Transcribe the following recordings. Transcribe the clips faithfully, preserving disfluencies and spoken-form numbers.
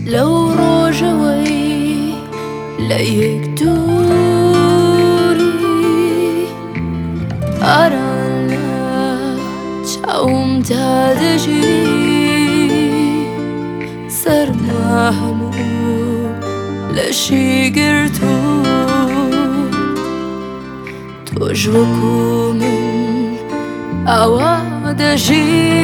لەو ڕۆژەوەی لە یەک دووری ئاران لە چاومدا دەژی سەرما هەموو لەشی گرتو تۆش وەکو من ئاوا دەژی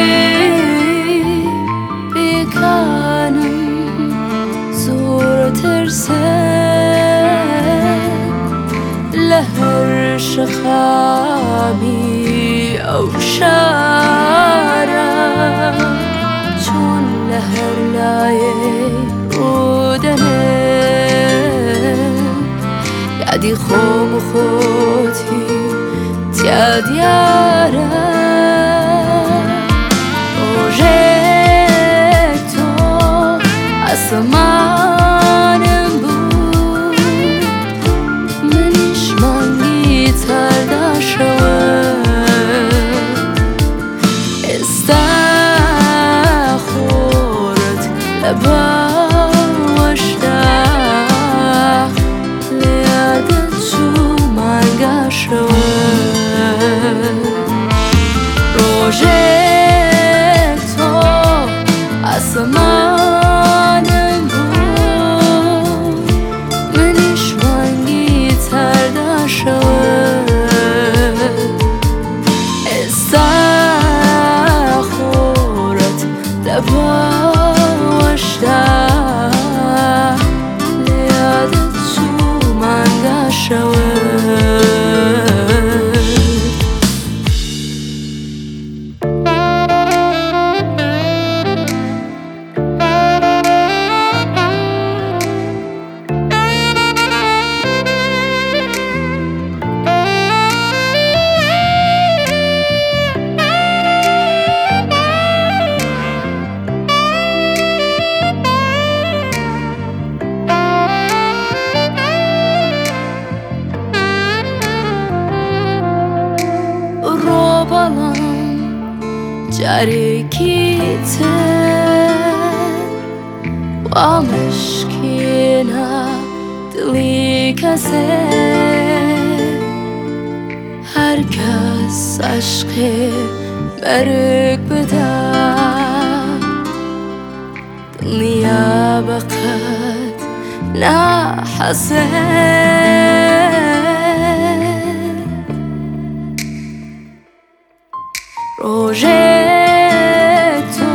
پێکانم زۆر ترسم لە هەر شەقامی ئەو شارە چۆن لە هەر لایەی ڕوودەنێم یادی خۆم و خۆتی تیا دیارە ڕۆژێک تۆ ئاسمانم بوو منیش مانگی تەرداشەوە ئێستا خۆرت لە باوەشدا لە یادت چوو مانگاشەوە ڕۆژێک تۆ ئاسمانم بوو منیش مانگی تەرداشەوە ئێستا خۆرت لە باوەشدا لە یادت چوو مانگاشەوە بەڵام جارێکی تر وا مشکێنە دڵی کەسێ هەر کەس عەشقێ بەرگ بدە دڵنیا بەقەت ناحەسێ ڕۆژێک تۆ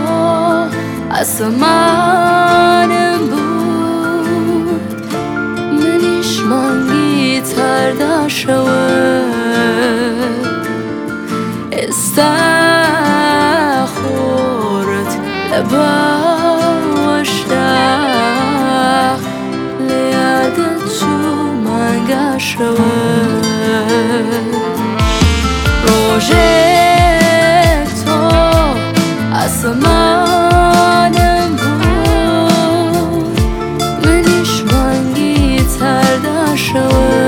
ئاسمانم بوو منیش مانگی تەرداشەوە ئێستا خۆرت لە باوەشدا لە یادت چوو مانگاشەوە ڕۆژێک تۆ ئاسمانم بوو منیش مانگی تەرداشەوە